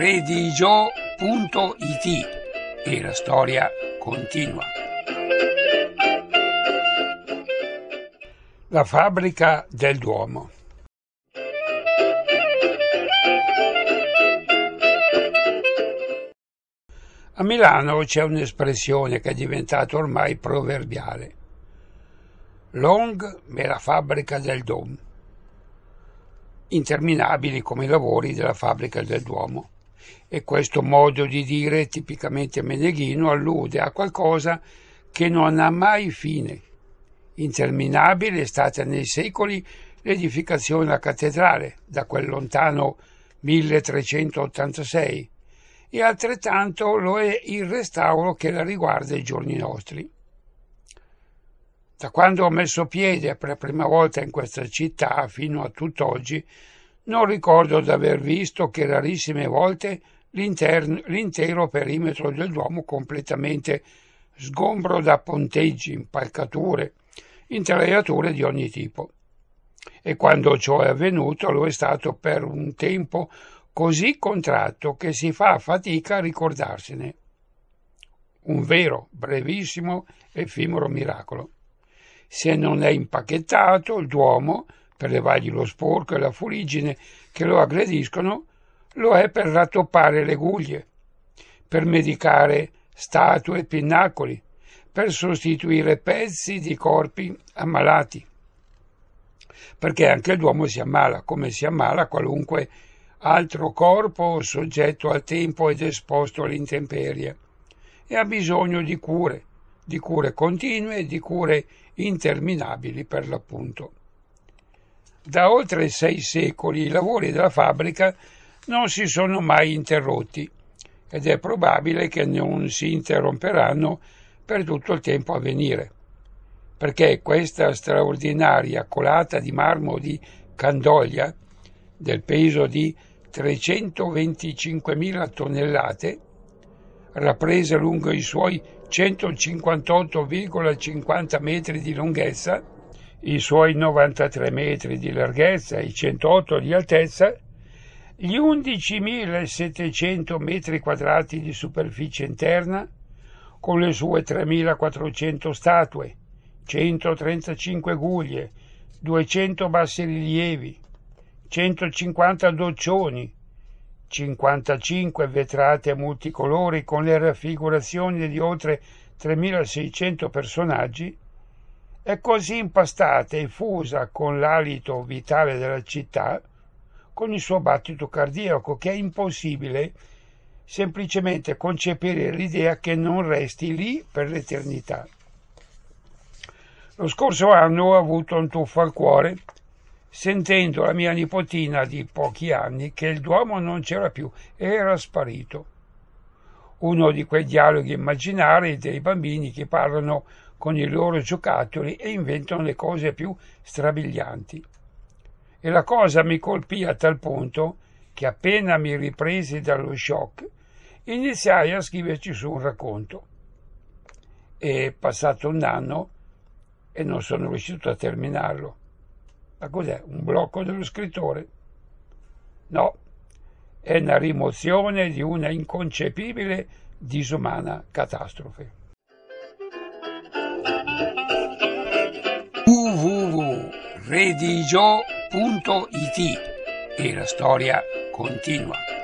www.redigio.it e la storia continua. La fabbrica del Duomo. A Milano c'è un'espressione che è diventata ormai proverbiale. Long è la fabbrica del Dom. Interminabili come i lavori della fabbrica del Duomo. E questo modo di dire tipicamente meneghino allude a qualcosa che non ha mai fine. Interminabile è stata nei secoli l'edificazione della cattedrale, da quel lontano 1386, e altrettanto lo è il restauro che la riguarda ai giorni nostri. Da quando ho messo piede per la prima volta in questa città fino a tutt'oggi, non ricordo di aver visto che rarissime volte l'intero perimetro del Duomo completamente sgombro da ponteggi, impalcature, intelaiature di ogni tipo. E quando ciò è avvenuto lo è stato per un tempo così contratto che si fa fatica a ricordarsene. Un vero, brevissimo, effimero miracolo. Se non è impacchettato, il Duomo, per levargli lo sporco e la fuliggine che lo aggrediscono, lo è per rattoppare le guglie, per medicare statue e pinnacoli, per sostituire pezzi di corpi ammalati. Perché anche il Duomo si ammala, come si ammala qualunque altro corpo soggetto al tempo ed esposto all'intemperie, e ha bisogno di cure continue e di cure interminabili per l'appunto. Da oltre 6 secoli i lavori della fabbrica non si sono mai interrotti ed è probabile che non si interromperanno per tutto il tempo a venire, perché questa straordinaria colata di marmo di Candoglia, del peso di 325.000 tonnellate, rappresa lungo i suoi 158,50 metri di lunghezza, i suoi 93 metri di larghezza e i 108 di altezza, gli 11.700 metri quadrati di superficie interna, con le sue 3.400 statue, 135 guglie, 200 bassorilievi, 150 doccioni, 55 vetrate multicolori con le raffigurazioni di oltre 3.600 personaggi, è così impastata e fusa con l'alito vitale della città, con il suo battito cardiaco, che è impossibile semplicemente concepire l'idea che non resti lì per l'eternità. Lo scorso anno ho avuto un tuffo al cuore sentendo la mia nipotina di pochi anni che il Duomo non c'era più, era sparito. Uno di quei dialoghi immaginari dei bambini che parlano con i loro giocattoli e inventano le cose più strabilianti. E la cosa mi colpì a tal punto che appena mi ripresi dallo shock iniziai a scriverci su un racconto. È passato un anno e non sono riuscito a terminarlo. Ma cos'è? Un blocco dello scrittore? No, è la rimozione di una inconcepibile, disumana catastrofe. www.redigio.it e la storia continua.